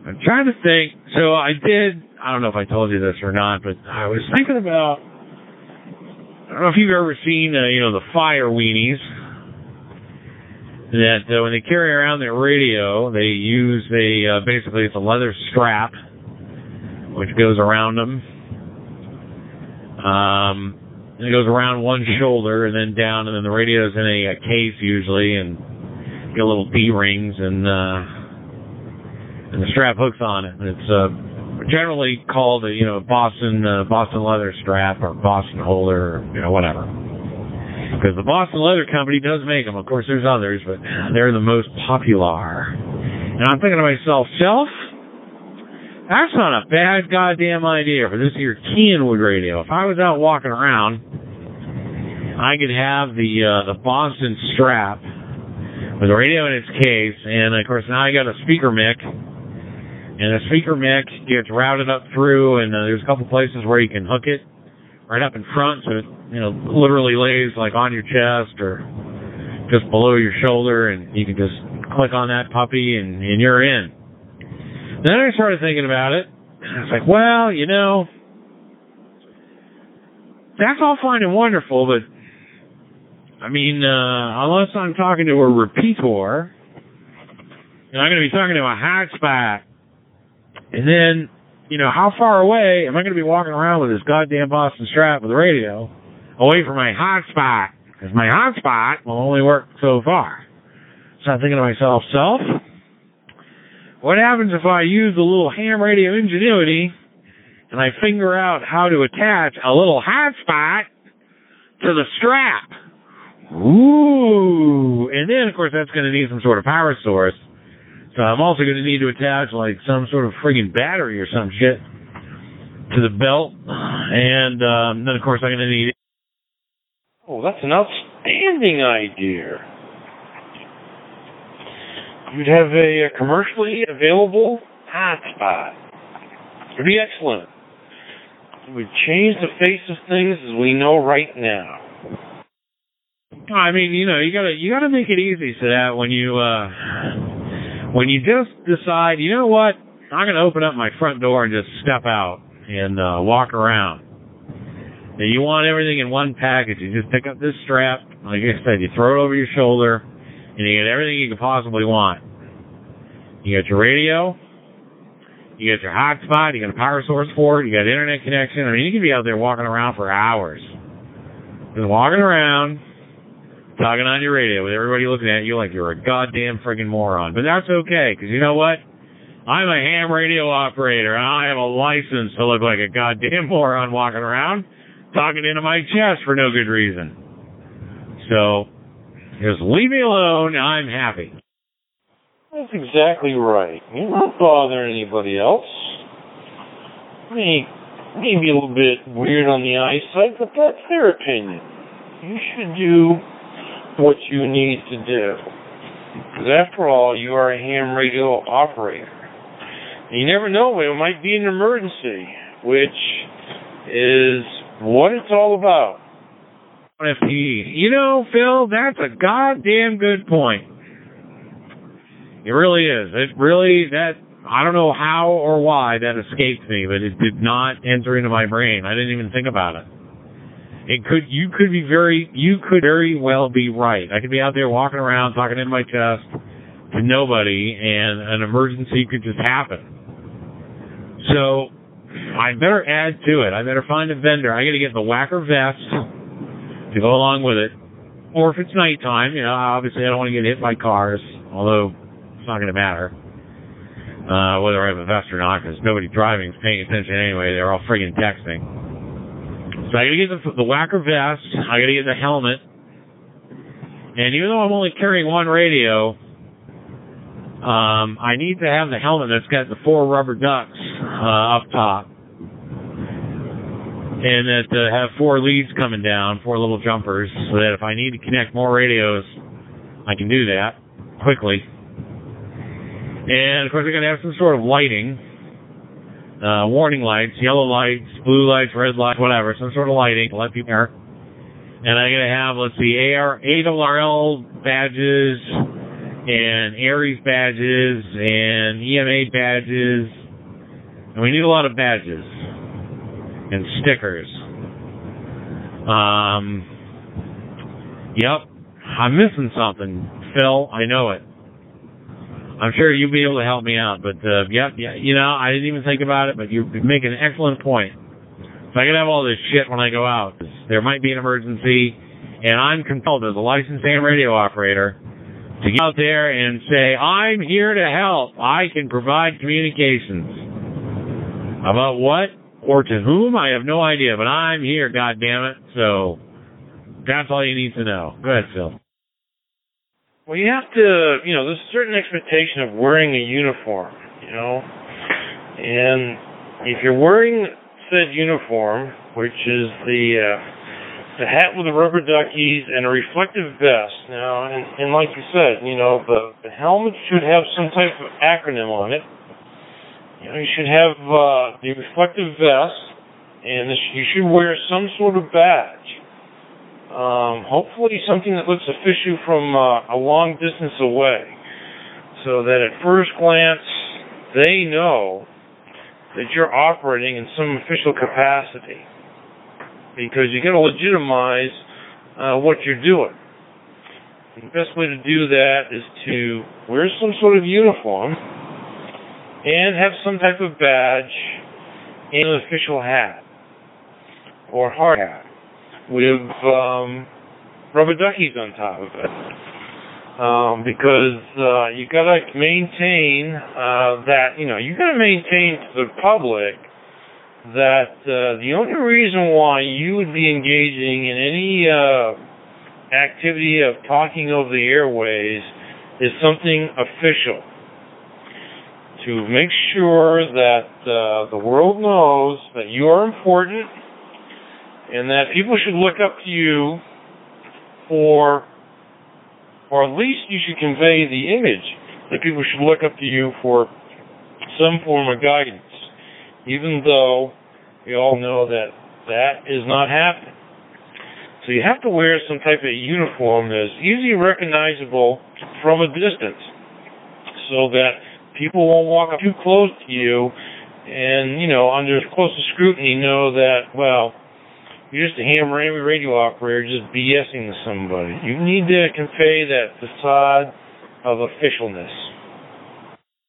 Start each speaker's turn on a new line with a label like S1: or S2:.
S1: I'm trying to think. So I don't know if I told you this or not, but I was thinking about, I don't know if you've ever seen, the fire weenies. That when they carry around their radio, they use basically it's a leather strap, which goes around them. And it goes around one shoulder and then down, and then the radio's in a case usually, and you get little D-rings, and the strap hooks on it. And it's generally called a Boston leather strap or Boston holder, or whatever. Because the Boston Leather Company does make them. Of course, there's others, but they're the most popular. And I'm thinking to myself, that's not a bad goddamn idea for this here Kenwood radio. If I was out walking around, I could have the Boston strap with the radio in its case, and of course now I got a speaker mic, and the speaker mic gets routed up through, and there's a couple places where you can hook it right up in front, so it literally lays like on your chest or just below your shoulder, and you can just click on that puppy and you're in. Then I started thinking about it. I was like, well, that's all fine and wonderful, but I mean, unless I'm talking to a repeater, I'm going to be talking to a hotspot, and then how far away am I going to be walking around with this goddamn Boston strap with the radio away from my hotspot? Because my hotspot will only work so far. So I'm thinking to myself, what happens if I use a little ham radio ingenuity and I figure out how to attach a little hotspot to the strap? Ooh. And then, of course, that's going to need some sort of power source. So I'm also going to need to attach like some sort of friggin' battery or some shit to the belt. And then, of course, I'm going to need...
S2: Oh, that's an outstanding idea. You'd have a commercially available hotspot. It would be excellent. It would change the face of things as we know right now.
S1: I mean, you gotta make it easy so that when you just decide, you know what, I'm going to open up my front door and just step out and walk around. And you want everything in one package. You just pick up this strap, like I said, you throw it over your shoulder, and you get everything you could possibly want. You got your radio, you got your hotspot, you got a power source for it, you got internet connection. I mean, you can be out there walking around for hours. Just walking around, talking on your radio with everybody looking at you like you're a goddamn friggin' moron. But that's okay, because you know what? I'm a ham radio operator, and I have a license to look like a goddamn moron walking around, talking into my chest for no good reason. So, just leave me alone, I'm happy.
S2: That's exactly right. You don't bother anybody else. Maybe a little bit weird on the eyesight, but that's their opinion. You should do what you need to do. Because after all, you are a ham radio operator. And you never know when it might be an emergency, which is what it's all about.
S1: Phil, that's a goddamn good point. It really is. I don't know how or why that escaped me, but it did not enter into my brain. I didn't even think about it. You could very well be right. I could be out there walking around, talking in my chest to nobody, and an emergency could just happen. So, I better add to it. I better find a vendor. I gotta get the whacker vest to go along with it. Or if it's nighttime, obviously I don't want to get hit by cars, although it's not gonna matter whether I have a vest or not, because nobody driving is paying attention anyway. They're all friggin' texting. So I gotta get the whacker vest, I gotta get the helmet, and even though I'm only carrying one radio, I need to have the helmet that's got the 4 rubber ducks up top, and that have 4 leads coming down, 4 little jumpers, so that if I need to connect more radios, I can do that quickly. And of course, I'm gonna have some sort of lighting. Warning lights, yellow lights, blue lights, red lights, whatever, some sort of lighting to let people hear. And I'm going to have, ARRL badges and Aries badges and EMA badges. And we need a lot of badges and stickers. Yep, I'm missing something, Phil. I know it. I'm sure you'll be able to help me out. But, yep, you know, I didn't even think about it, but you're making an excellent point. So I can have all this shit when I go out. There might be an emergency, and I'm compelled as a licensed AM radio operator to get out there and say, I'm here to help. I can provide communications. About what or to whom, I have no idea, but I'm here, goddammit. So that's all you need to know. Go ahead, Phil.
S2: Well, you have to, you know, there's a certain expectation of wearing a uniform, you know. And if you're wearing said uniform, which is the hat with the rubber duckies and a reflective vest. Now, and like you said, you know, the helmet should have some type of acronym on it. You know, you should have the reflective vest, and you should wear some sort of badge. Hopefully something that looks official from a long distance away, so that at first glance they know that you're operating in some official capacity, because you got to legitimize what you're doing. And the best way to do that is to wear some sort of uniform and have some type of badge and an official hat or hard hat with rubber duckies on top of it. Because you gotta maintain that, you know, you gotta maintain to the public that the only reason why you would be engaging in any activity of talking over the airways is something official. To make sure that the world knows that you are important and that people should look up to you or at least you should convey the image that people should look up to you for some form of guidance, even though we all know that that is not happening. So you have to wear some type of uniform that is easily recognizable from a distance, so that people won't walk up too close to you and, you know, under closer scrutiny know that, well, you're just a ham radio operator just BSing to somebody. You need to convey that facade of officialness.